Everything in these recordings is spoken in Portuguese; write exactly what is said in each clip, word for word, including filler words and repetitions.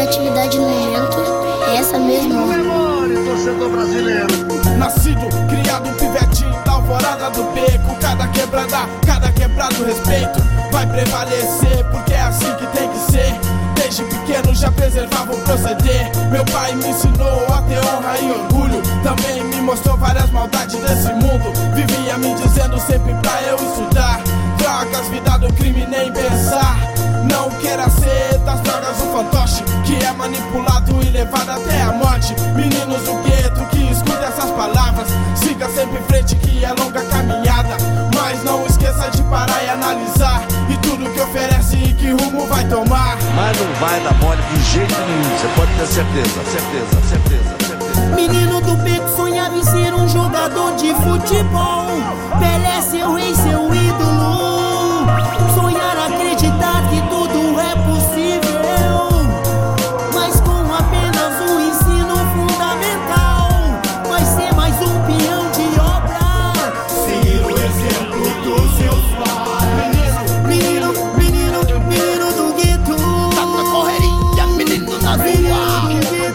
atividade no momento é essa mesmo. Memória, torcedor brasileiro. Nascido, criado, pivetinho da alvorada do beco. Cada quebrada, cada quebrado respeito vai prevalecer, porque é assim que tem que ser. Desde pequeno já preservava o proceder. Meu pai me ensinou a ter honra e orgulho. Também me mostrou várias maldades desse mundo. Vivia me dizendo sempre pra eu estudar. Drogas, vida do crime, nem pensar. Não queira ser das drogas um fantoche que é manipulado e levado até a morte. Meninos do gueto que escutam essas palavras, siga sempre em frente que é longa caminhada. Mas não esqueça de parar e analisar e tudo que oferece e que rumo vai tomar. Mas não vai dar mole de jeito nenhum, você pode ter certeza, certeza, certeza, certeza. Menino do beco sonhava em ser um jogador de futebol. Pelé, seu rei, seu ídolo. Sonhar, acreditar que tudo é possível, mas com apenas um ensino fundamental. Vai ser mais um peão de obra, seguir o exemplo dos seus pais. Menino, menino, menino do gueto, tá na correria, menino na rua,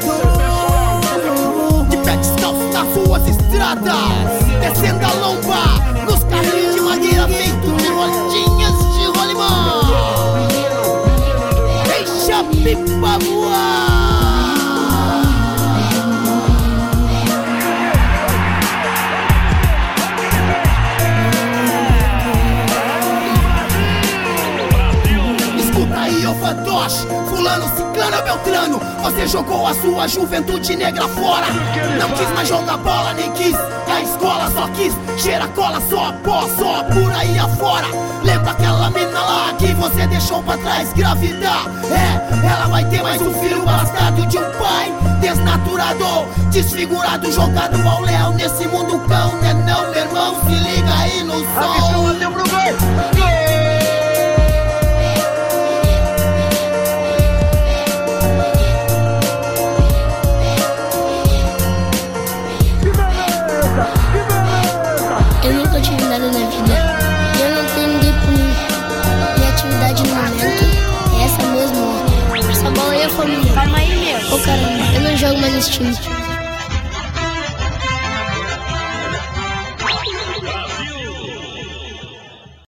de pé descalço nas ruas estradas, descendo a lomba, nos carrinhos de madeira feito de rodinhas de rolimão. Deixa a pipa voar. Escuta aí, ô fantoche, fulano, ciclano, beltrano. Você jogou a sua juventude negra fora. Não quis mais jogar bola, nem quis a escola, só quis cheira cola, só pó, só por aí afora. Lembra aquela mina lá que você deixou pra trás gravidar? É, ela vai ter mais um filho bastardo de um pai desnaturado, desfigurado, jogado ao léu nesse mundo cão, né não, meu irmão? Se liga aí no som. Bateu pro gol. Eu nunca tive nada na vida e eu não tenho ninguém por mim. Minha atividade no momento é essa mesmo. Essa bola aí é família. Calma aí, meu. Ô caramba, eu não jogo mais nesse time.